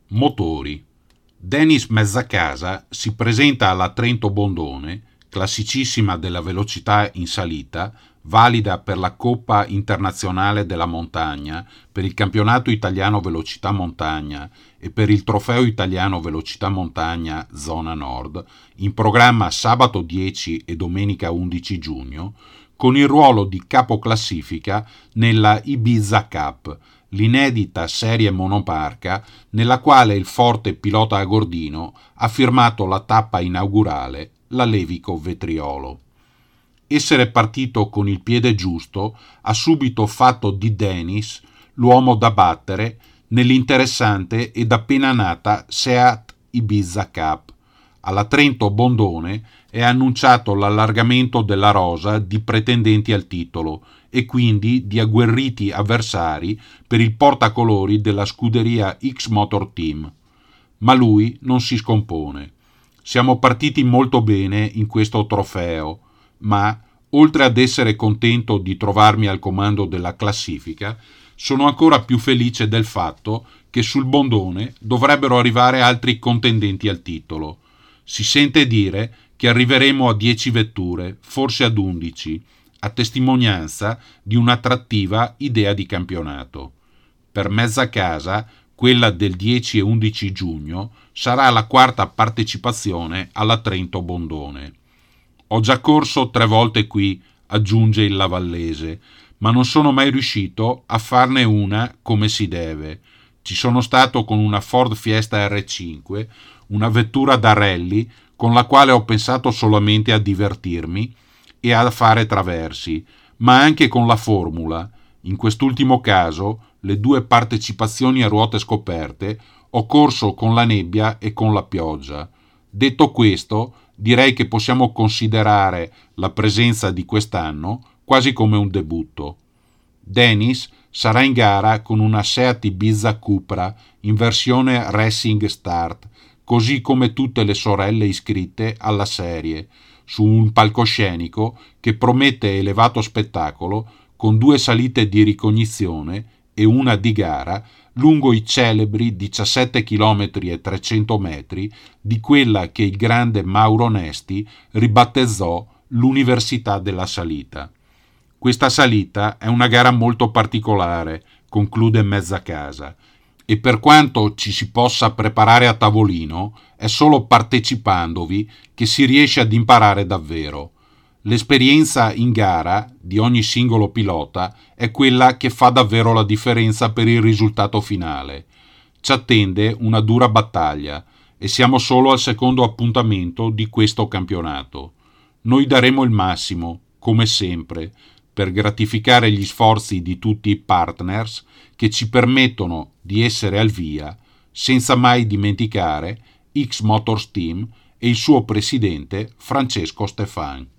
Motori. Denis Mezzacasa si presenta alla Trento-Bondone, classicissima della velocità in salita, valida per la Coppa Internazionale della Montagna, per il Campionato Italiano Velocità Montagna e per il Trofeo Italiano Velocità Montagna Zona Nord, in programma sabato 10 e domenica 11 giugno, con il ruolo di capoclassifica nella Ibiza Cup, l'inedita serie monomarca nella quale il forte pilota agordino ha firmato la tappa inaugurale, la Levico Vetriolo. Essere partito con il piede giusto ha subito fatto di Denis l'uomo da battere nell'interessante ed appena nata Seat Ibiza Cup. Alla Trento-Bondone è annunciato l'allargamento della rosa di pretendenti al titolo e quindi di agguerriti avversari per il portacolori della scuderia X-Motor Team. Ma lui non si scompone. Siamo partiti molto bene in questo trofeo, ma, oltre ad essere contento di trovarmi al comando della classifica, sono ancora più felice del fatto che sul Bondone dovrebbero arrivare altri contendenti al titolo. Si sente dire che arriveremo a 10 vetture, forse ad 11, a testimonianza di un'attrattiva idea di campionato. Per Mezzacasa, quella del 10 e 11 giugno, sarà la quarta partecipazione alla Trento-Bondone. Ho già corso 3 volte qui, aggiunge il lavallese, ma non sono mai riuscito a farne una come si deve. Ci sono stato con una Ford Fiesta R5, una vettura da rally con la quale ho pensato solamente a divertirmi e a fare traversi, ma anche con la Formula. In quest'ultimo caso, le 2 partecipazioni a ruote scoperte, ho corso con la nebbia e con la pioggia. Detto questo, direi che possiamo considerare la presenza di quest'anno quasi come un debutto. Denis sarà in gara con una Seat Ibiza Cupra in versione Racing Start, così come tutte le sorelle iscritte alla serie, su un palcoscenico che promette elevato spettacolo con 2 salite di ricognizione e una di gara lungo i celebri 17 km e 300 metri di quella che il grande Mauro Nesti ribattezzò l'Università della Salita. Questa salita è una gara molto particolare, conclude Mezzacasa, e per quanto ci si possa preparare a tavolino, è solo partecipandovi che si riesce ad imparare davvero. L'esperienza in gara di ogni singolo pilota è quella che fa davvero la differenza per il risultato finale. Ci attende una dura battaglia e siamo solo al secondo appuntamento di questo campionato. Noi daremo il massimo, come sempre, per gratificare gli sforzi di tutti i partners che ci permettono di essere al via, senza mai dimenticare X Motors Team e il suo presidente Francesco Stefan.